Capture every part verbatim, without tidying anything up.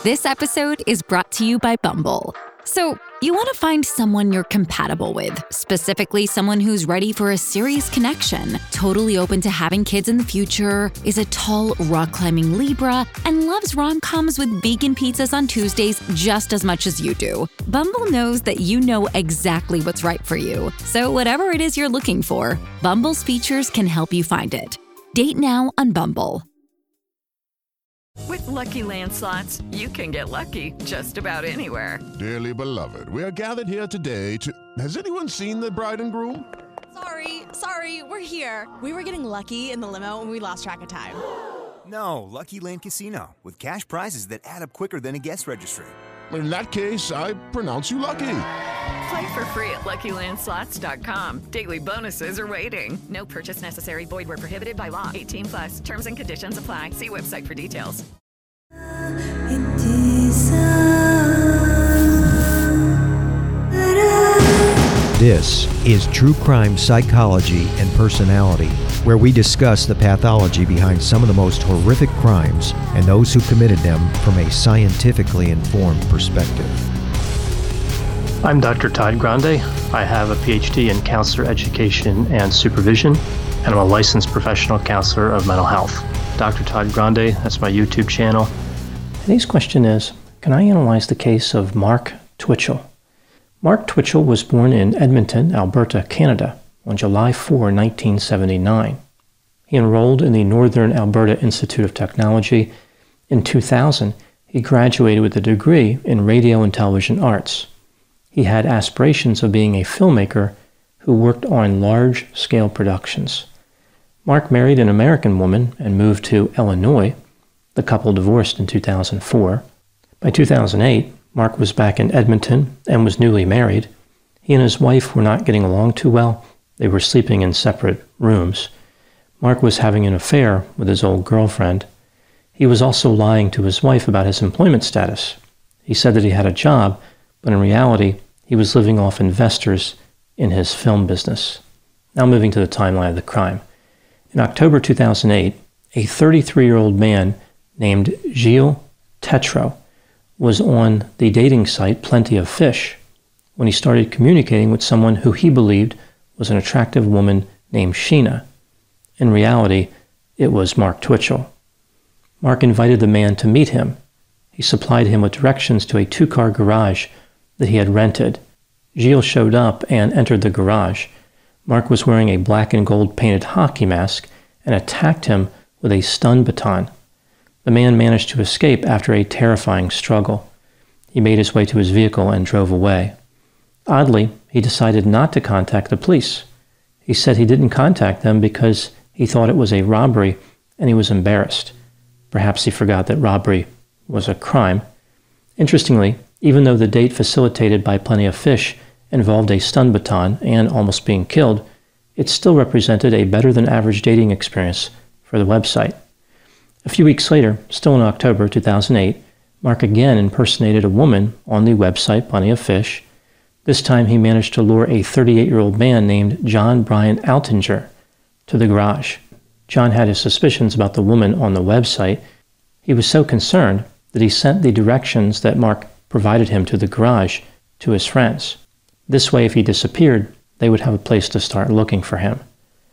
This episode is brought to you by Bumble. So, you want to find someone you're compatible with, specifically someone who's ready for a serious connection, totally open to having kids in the future, is a tall, rock-climbing Libra, and loves rom-coms with vegan pizzas on Tuesdays just as much as you do. Bumble knows that you know exactly what's right for you. So whatever it is you're looking for, Bumble's features can help you find it. Date now on Bumble. With Lucky Land Slots, you can get lucky just about anywhere. Dearly beloved, we are gathered here today to... Has anyone seen the bride and groom? Sorry, sorry, we're here. We were getting lucky in the limo and we lost track of time. No, Lucky Land Casino, with cash prizes that add up quicker than a guest registry. In that case, I pronounce you lucky. Play for free at Lucky Land Slots dot com. Daily bonuses are waiting. No purchase necessary. Void where prohibited by law. eighteen plus. Terms and conditions apply. See website for details. This is True Crime Psychology and Personality, where we discuss the pathology behind some of the most horrific crimes and those who committed them from a scientifically informed perspective. I'm Doctor Todd Grande. I have a P H D in counselor education and supervision, and I'm a licensed professional counselor of mental health. Doctor Todd Grande, that's my YouTube channel. Today's question is, can I analyze the case of Mark Twitchell? Mark Twitchell was born in Edmonton, Alberta, Canada, on July fourth, nineteen seventy-nine. He enrolled in the Northern Alberta Institute of Technology. In two thousand, he graduated with a degree in radio and television arts. He had aspirations of being a filmmaker who worked on large-scale productions. Mark married an American woman and moved to Illinois. The couple divorced in two thousand four. By two thousand eight, Mark was back in Edmonton and was newly married. He and his wife were not getting along too well. They were sleeping in separate rooms. Mark was having an affair with his old girlfriend. He was also lying to his wife about his employment status. He said that he had a job, but in reality, he was living off investors in his film business. Now moving to the timeline of the crime. In October two thousand eight, a thirty-three-year-old man named Gilles Tetreault was on the dating site Plenty of Fish when he started communicating with someone who he believed was an attractive woman named Sheena. In reality, it was Mark Twitchell. Mark invited the man to meet him. He supplied him with directions to a two-car garage that he had rented. Gilles showed up and entered the garage. Mark was wearing a black and gold painted hockey mask and attacked him with a stun baton. The man managed to escape after a terrifying struggle. He made his way to his vehicle and drove away. Oddly, he decided not to contact the police. He said he didn't contact them because he thought it was a robbery and he was embarrassed. Perhaps he forgot that robbery was a crime. Interestingly, even though the date facilitated by Plenty of Fish involved a stun baton and almost being killed, it still represented a better-than-average dating experience for the website. A few weeks later, still in October two thousand eight, Mark again impersonated a woman on the website Plenty of Fish. This time he managed to lure a thirty-eight-year-old man named John Brian Altinger to the garage. John had his suspicions about the woman on the website. He was so concerned that he sent the directions that Mark provided him to the garage to his friends. This way, if he disappeared, they would have a place to start looking for him.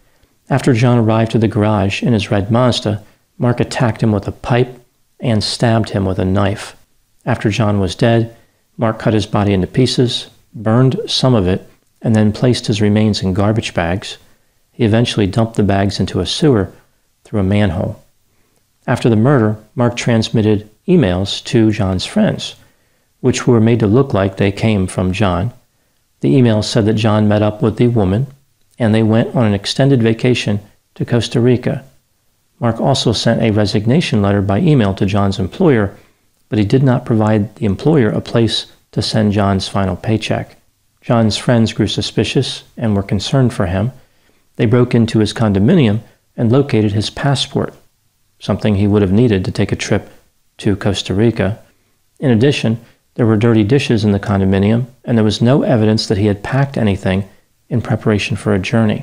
After John arrived to the garage in his red Mazda, Mark attacked him with a pipe and stabbed him with a knife. After John was dead, Mark cut his body into pieces, burned some of it, and then placed his remains in garbage bags. He eventually dumped the bags into a sewer through a manhole. After the murder, Mark transmitted emails to John's friends, which were made to look like they came from John. The emails said that John met up with the woman, and they went on an extended vacation to Costa Rica. Mark also sent a resignation letter by email to John's employer, but he did not provide the employer a place to send John's final paycheck. John's friends grew suspicious and were concerned for him. They broke into his condominium and located his passport, something he would have needed to take a trip to Costa Rica. In addition, there were dirty dishes in the condominium, and there was no evidence that he had packed anything in preparation for a journey.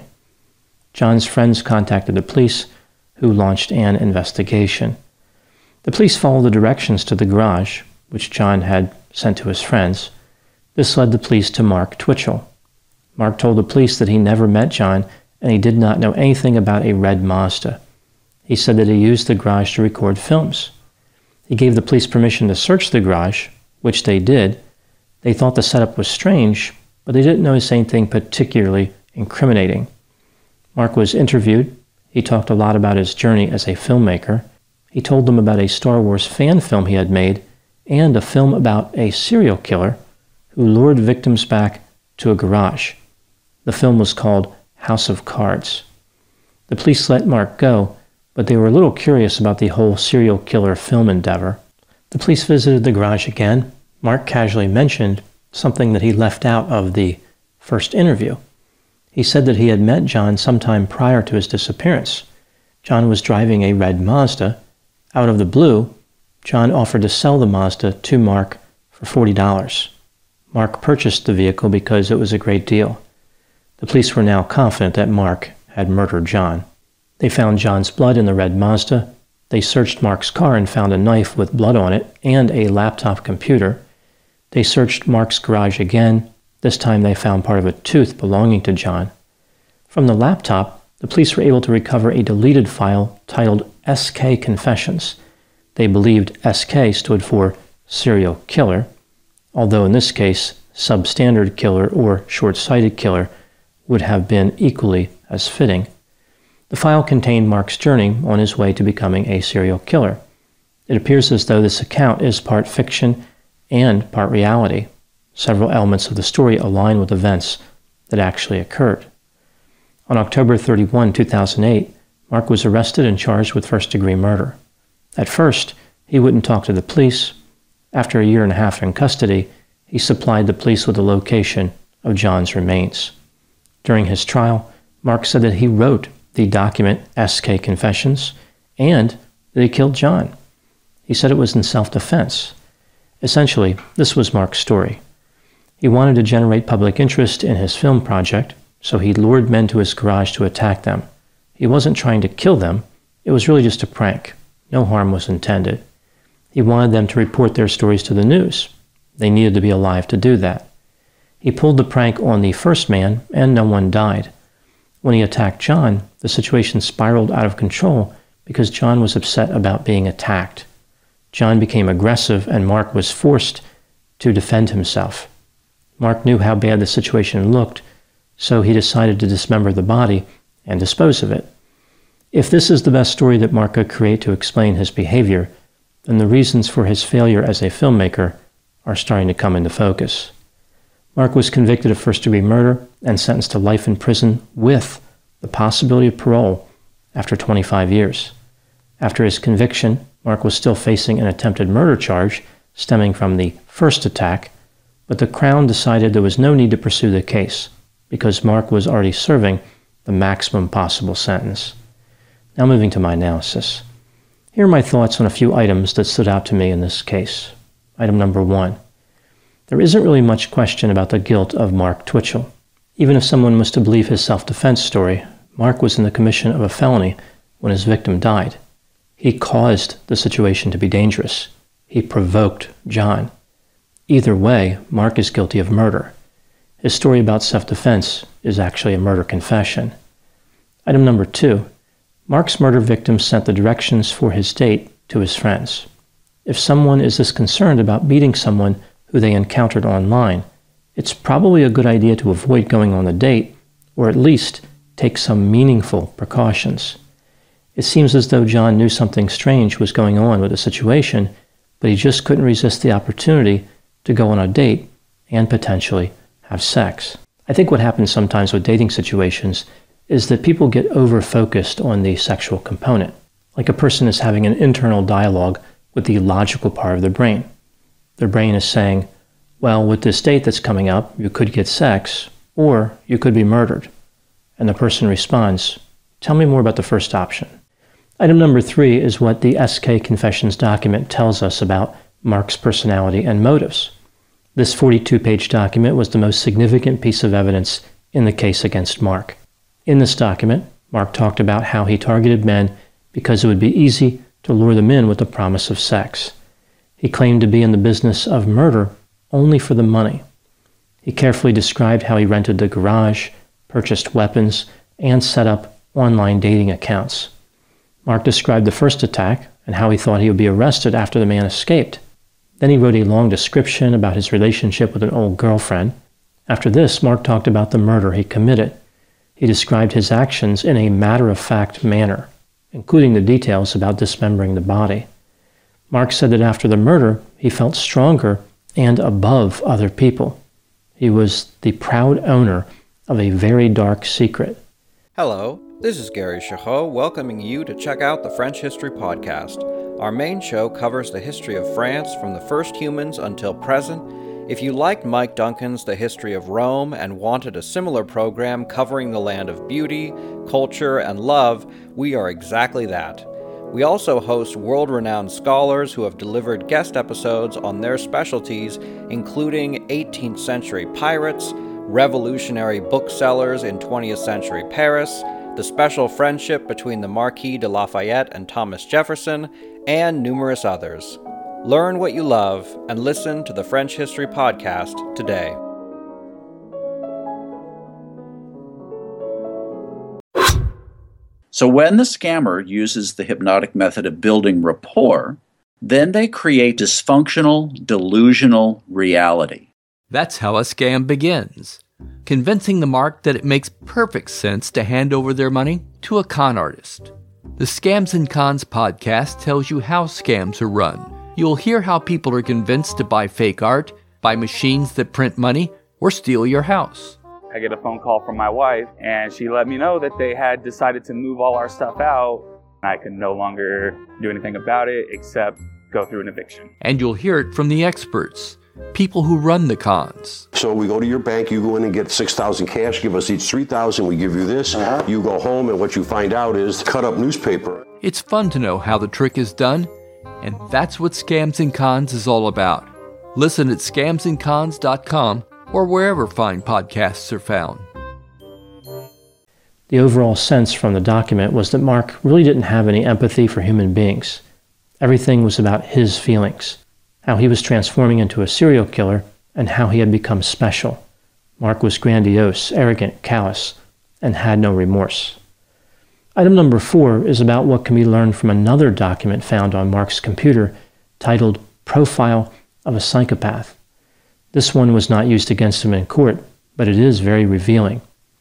John's friends contacted the police, who launched an investigation. The police followed the directions to the garage. which John had sent to his friends. This led the police to Mark Twitchell. Mark told the police that he never met John and he did not know anything about a red Mazda. He said that he used the garage to record films. He gave the police permission to search the garage, which they did. They thought the setup was strange, but they didn't notice anything particularly incriminating. Mark was interviewed. He talked a lot about his journey as a filmmaker. He told them about a Star Wars fan film he had made and a film about a serial killer who lured victims back to a garage. The film was called House of Cards. The police let Mark go, but they were a little curious about the whole serial killer film endeavor. The police visited the garage again. Mark casually mentioned something that he left out of the first interview. He said that he had met John sometime prior to his disappearance. John was driving a red Mazda. Out of the blue, John offered to sell the Mazda to Mark for forty dollars. Mark purchased the vehicle because it was a great deal. The police were now confident that Mark had murdered John. They found John's blood in the red Mazda. They searched Mark's car and found a knife with blood on it and a laptop computer. They searched Mark's garage again. This time they found part of a tooth belonging to John. From the laptop, the police were able to recover a deleted file titled S K Confessions. They believed S K stood for serial killer, although in this case, substandard killer or short-sighted killer would have been equally as fitting. The file contained Mark's journey on his way to becoming a serial killer. It appears as though this account is part fiction and part reality. Several elements of the story align with events that actually occurred. On October thirty-first, two thousand eight, Mark was arrested and charged with first-degree murder. At first, he wouldn't talk to the police. After a year and a half in custody, he supplied the police with the location of John's remains. During his trial, Mark said that he wrote the document S K Confessions and that he killed John. He said it was in self-defense. Essentially, this was Mark's story. He wanted to generate public interest in his film project, so he lured men to his garage to attack them. He wasn't trying to kill them. It was really just a prank. No harm was intended. He wanted them to report their stories to the news. They needed to be alive to do that. He pulled the prank on the first man, and no one died. When he attacked John, the situation spiraled out of control because John was upset about being attacked. John became aggressive, and Mark was forced to defend himself. Mark knew how bad the situation looked, so he decided to dismember the body and dispose of it. If this is the best story that Mark could create to explain his behavior, then the reasons for his failure as a filmmaker are starting to come into focus. Mark was convicted of first-degree murder and sentenced to life in prison with the possibility of parole after twenty-five years. After his conviction, Mark was still facing an attempted murder charge stemming from the first attack, but the Crown decided there was no need to pursue the case because Mark was already serving the maximum possible sentence. Now moving to my analysis. Here are my thoughts on a few items that stood out to me in this case. Item number one. There isn't really much question about the guilt of Mark Twitchell. Even if someone was to believe his self-defense story, Mark was in the commission of a felony when his victim died. He caused the situation to be dangerous. He provoked John. Either way, Mark is guilty of murder. His story about self-defense is actually a murder confession. Item number two. Mark's murder victim sent the directions for his date to his friends. If someone is this concerned about meeting someone who they encountered online, it's probably a good idea to avoid going on the date, or at least take some meaningful precautions. It seems as though John knew something strange was going on with the situation, but he just couldn't resist the opportunity to go on a date and potentially have sex. I think what happens sometimes with dating situations is that people get over-focused on the sexual component, like a person is having an internal dialogue with the logical part of their brain. Their brain is saying, well, with this date that's coming up, you could get sex, or you could be murdered. And the person responds, tell me more about the first option. Item number three is what the S K Confessions document tells us about Mark's personality and motives. This forty-two page document was the most significant piece of evidence in the case against Mark. In this document, Mark talked about how he targeted men because it would be easy to lure them in with the promise of sex. He claimed to be in the business of murder only for the money. He carefully described how he rented the garage, purchased weapons, and set up online dating accounts. Mark described the first attack and how he thought he would be arrested after the man escaped. Then he wrote a long description about his relationship with an old girlfriend. After this, Mark talked about the murder he committed. He described his actions in a matter-of-fact manner, including the details about dismembering the body. Mark said that after the murder, he felt stronger and above other people. He was the proud owner of a very dark secret. Hello, this is Gary Chahot welcoming you to check out the French History Podcast. Our main show covers the history of France from the first humans until present. If you liked Mike Duncan's The History of Rome and wanted a similar program covering the land of beauty, culture, and love, we are exactly that. We also host world-renowned scholars who have delivered guest episodes on their specialties, including eighteenth century pirates, revolutionary booksellers in twentieth century Paris, the special friendship between the Marquis de Lafayette and Thomas Jefferson, and numerous others. Learn what you love and listen to the French History Podcast today. So when the scammer uses the hypnotic method of building rapport, then they create dysfunctional, delusional reality. That's how a scam begins, convincing the mark that it makes perfect sense to hand over their money to a con artist. The Scams and Cons podcast tells you how scams are run. You'll hear how people are convinced to buy fake art, buy machines that print money, or steal your house. I get a phone call from my wife, and she let me know that they had decided to move all our stuff out. I could no longer do anything about it except go through an eviction. And you'll hear it from the experts, people who run the cons. So we go to your bank, you go in and get six thousand cash, give us each three thousand, we give you this. Uh-huh. You go home, and what you find out is cut up newspaper. It's fun to know how the trick is done, and that's what Scams and Cons is all about. Listen at scams and cons dot com or wherever fine podcasts are found. The overall sense from the document was that Mark really didn't have any empathy for human beings. Everything was about his feelings, how he was transforming into a serial killer, and how he had become special. Mark was grandiose, arrogant, callous, and had no remorse. Item number four is about what can be learned from another document found on Mark's computer titled Profile of a Psychopath. This one was not used against him in court, but it is very revealing.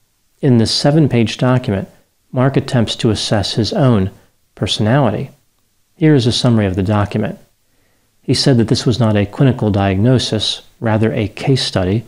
In this seven-page document, Mark attempts to assess his own personality. Here is a summary of the document. He said that this was not a clinical diagnosis, rather a case study.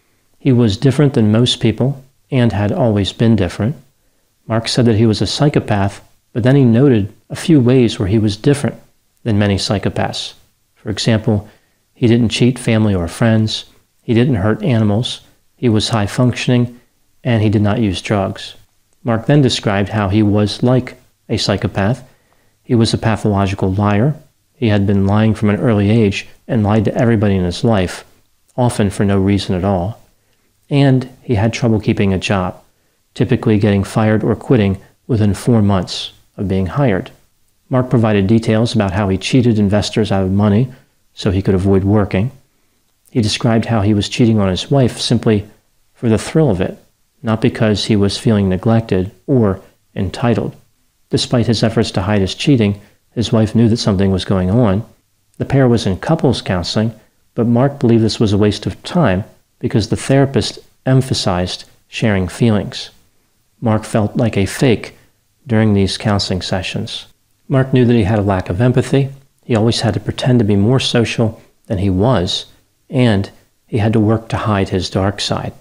He was different than most people and had always been different. Mark said that he was a psychopath, but then he noted a few ways where he was different than many psychopaths. For example, he didn't cheat family or friends, he didn't hurt animals, he was high-functioning, and he did not use drugs. Mark then described how he was like a psychopath. He was a pathological liar. He had been lying from an early age and lied to everybody in his life, often for no reason at all. And he had trouble keeping a job, typically getting fired or quitting within four months of being hired. Mark provided details about how he cheated investors out of money so he could avoid working. He described how he was cheating on his wife simply for the thrill of it, not because he was feeling neglected or entitled. Despite his efforts to hide his cheating, his wife knew that something was going on. The pair was in couples counseling, but Mark believed this was a waste of time because the therapist emphasized sharing feelings. Mark felt like a fake during these counseling sessions. Mark knew that he had a lack of empathy. He always had to pretend to be more social than he was, and he had to work to hide his dark side.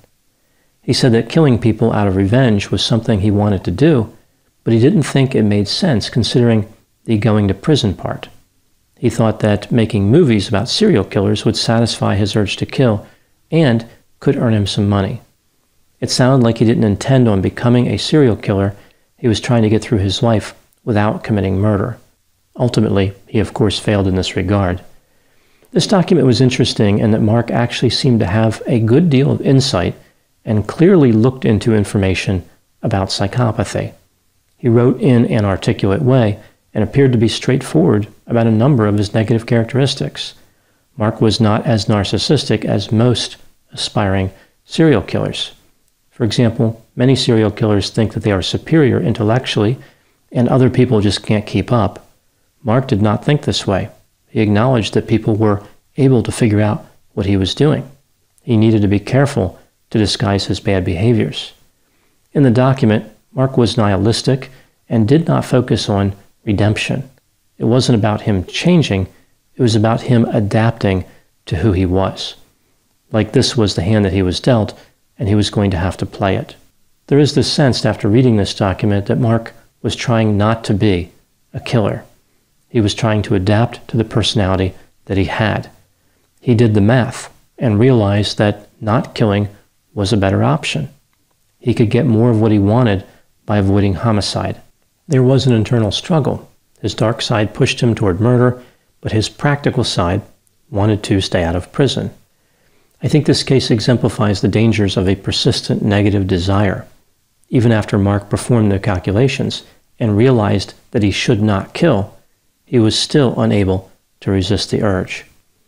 He said that killing people out of revenge was something he wanted to do, but he didn't think it made sense considering the going to prison part. He thought that making movies about serial killers would satisfy his urge to kill and could earn him some money. It sounded like he didn't intend on becoming a serial killer. He was trying to get through his life without committing murder. Ultimately, he of course failed in this regard. This document was interesting in that Mark actually seemed to have a good deal of insight and clearly looked into information about psychopathy. He wrote in an articulate way and appeared to be straightforward about a number of his negative characteristics. Mark was not as narcissistic as most aspiring serial killers. For example, many serial killers think that they are superior intellectually and other people just can't keep up. Mark did not think this way. He acknowledged that people were able to figure out what he was doing. He needed to be careful to disguise his bad behaviors. In the document, Mark was nihilistic and did not focus on redemption. It wasn't about him changing, it was about him adapting to who he was. Like this was the hand that he was dealt, and he was going to have to play it. There is this sense after reading this document that Mark was trying not to be a killer. He was trying to adapt to the personality that he had. He did the math and realized that not killing was a better option. He could get more of what he wanted by avoiding homicide. There was an internal struggle. His dark side pushed him toward murder, but his practical side wanted to stay out of prison. I think this case exemplifies the dangers of a persistent negative desire. Even after Mark performed the calculations and realized that he should not kill, he was still unable to resist the urge.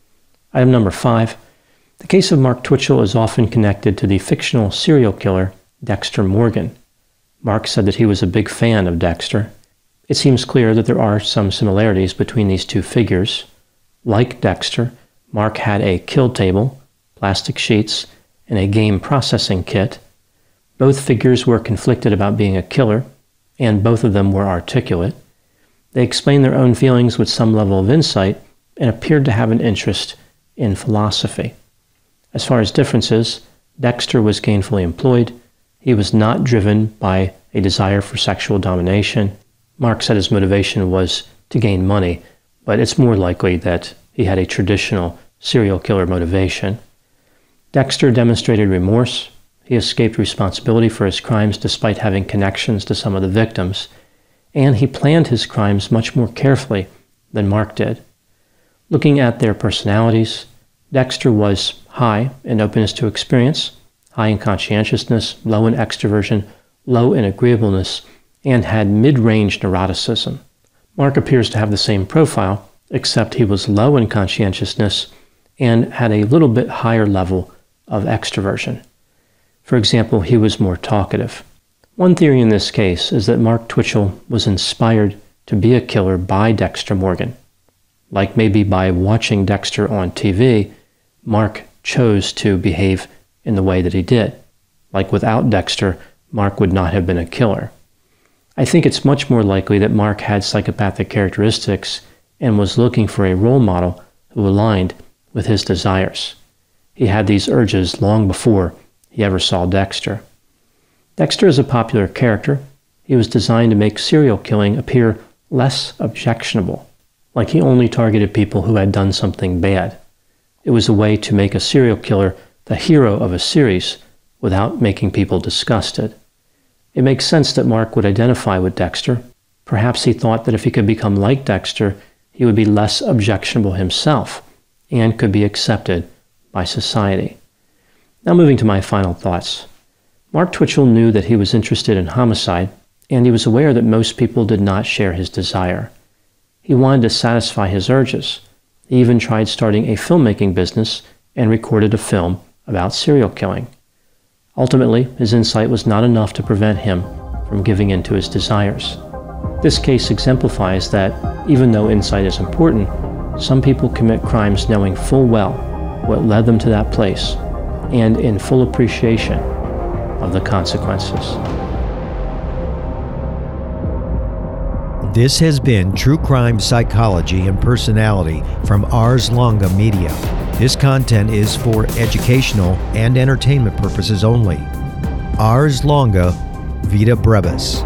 Item number five. The case of Mark Twitchell is often connected to the fictional serial killer Dexter Morgan. Mark said that he was a big fan of Dexter. It seems clear that there are some similarities between these two figures. Like Dexter, Mark had a kill table, plastic sheets, and a game processing kit. Both figures were conflicted about being a killer, and both of them were articulate. They explained their own feelings with some level of insight and appeared to have an interest in philosophy. As far as differences, Dexter was gainfully employed. He was not driven by a desire for sexual domination. Mark said his motivation was to gain money, but it's more likely that he had a traditional serial killer motivation. Dexter demonstrated remorse. He escaped responsibility for his crimes despite having connections to some of the victims, and he planned his crimes much more carefully than Mark did. Looking at their personalities, Dexter was high in openness to experience, high in conscientiousness, low in extroversion, low in agreeableness, and had mid-range neuroticism. Mark appears to have the same profile, except he was low in conscientiousness and had a little bit higher level of extroversion. For example, he was more talkative. One theory in this case is that Mark Twitchell was inspired to be a killer by Dexter Morgan. Like maybe by watching Dexter on T V, Mark chose to behave in the way that he did. Like without Dexter, Mark would not have been a killer. I think it's much more likely that Mark had psychopathic characteristics and was looking for a role model who aligned with his desires. He had these urges long before he ever saw Dexter. Dexter is a popular character. He was designed to make serial killing appear less objectionable, like he only targeted people who had done something bad. It was a way to make a serial killer the hero of a series without making people disgusted. It makes sense that Mark would identify with Dexter. Perhaps he thought that if he could become like Dexter, he would be less objectionable himself and could be accepted by society. Now moving to my final thoughts. Mark Twitchell knew that he was interested in homicide, and he was aware that most people did not share his desire. He wanted to satisfy his urges. He even tried starting a filmmaking business and recorded a film about serial killing. Ultimately, his insight was not enough to prevent him from giving in to his desires. This case exemplifies that, even though insight is important, some people commit crimes knowing full well what led them to that place, and in full appreciation of the consequences. This has been True Crime Psychology and Personality from Ars Longa Media. This content is for educational and entertainment purposes only. Ars Longa, Vita Brevis.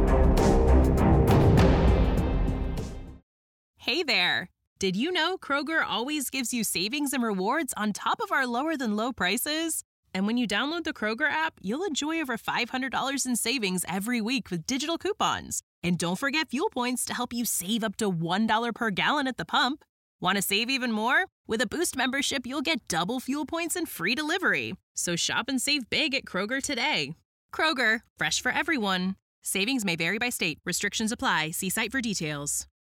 Hey there! Did you know Kroger always gives you savings and rewards on top of our lower-than-low prices? And when you download the Kroger app, you'll enjoy over five hundred dollars in savings every week with digital coupons. And don't forget fuel points to help you save up to one dollar per gallon at the pump. Want to save even more? With a Boost membership, you'll get double fuel points and free delivery. So shop and save big at Kroger today. Kroger, fresh for everyone. Savings may vary by state. Restrictions apply. See site for details.